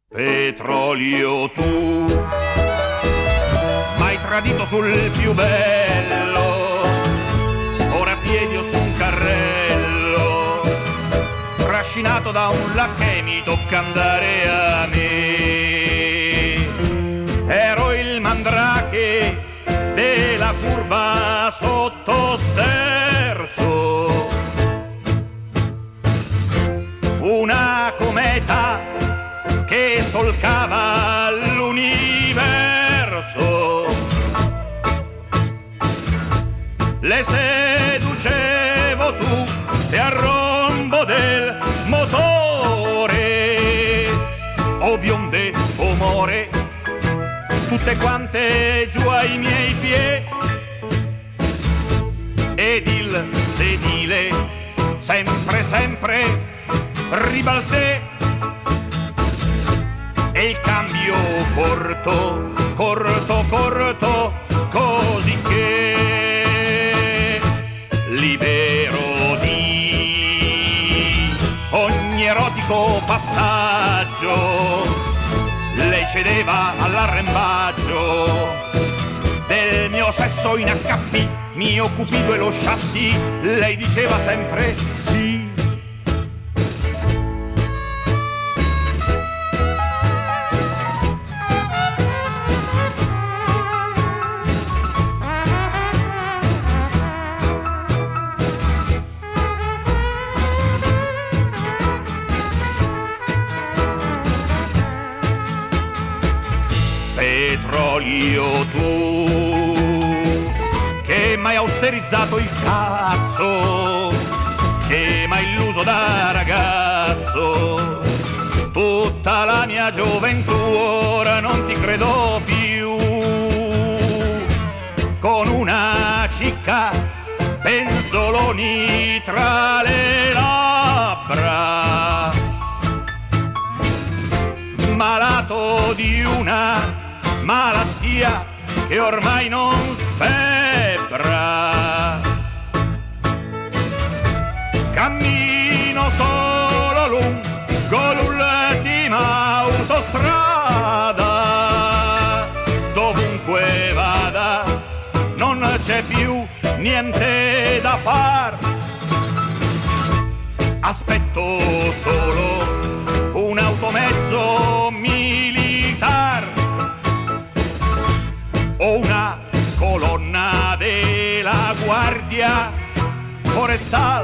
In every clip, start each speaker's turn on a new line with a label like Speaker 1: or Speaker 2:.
Speaker 1: Petrolio tu m'hai tradito sul più bello, ora piedi su un carrello, trascinato da un lacchè mi tocca andare a me. Ero il mandrake della curva sotto sterzo, una cometa che solcava l'universo. Le seducevo tutte a rombo del motore, o bionde o more, tutte quante giù ai miei piedi, ed il sedile sempre sempre ribalté, e il cambio corto, corto, corto, così che libero di ogni erotico passaggio, lei cedeva all'arrembaggio del mio sesso in HP, mio cupido e lo chassis, lei diceva sempre sì. Petrolio tu, che m'hai austerizzato il cazzo, che m'hai illuso da ragazzo, tutta la mia gioventù ora non ti credo più, con una cicca, penzoloni tra le labbra, malato di una malattia che ormai non sfebra. Cammino solo lungo l'ultima autostrada, dovunque vada non c'è più niente da far, aspetto solo un automezzo militar o una colonna della guardia forestal,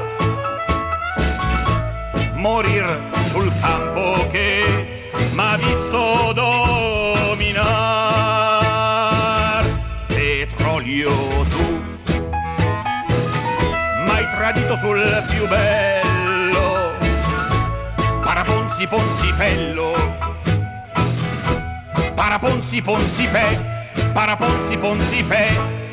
Speaker 1: morir sul campo che m'ha visto dominar. Petrolio tu m'hai tradito sul più bello, paraponzi ponzipello, paraponzi ponzipe, paraponzi ponzipe,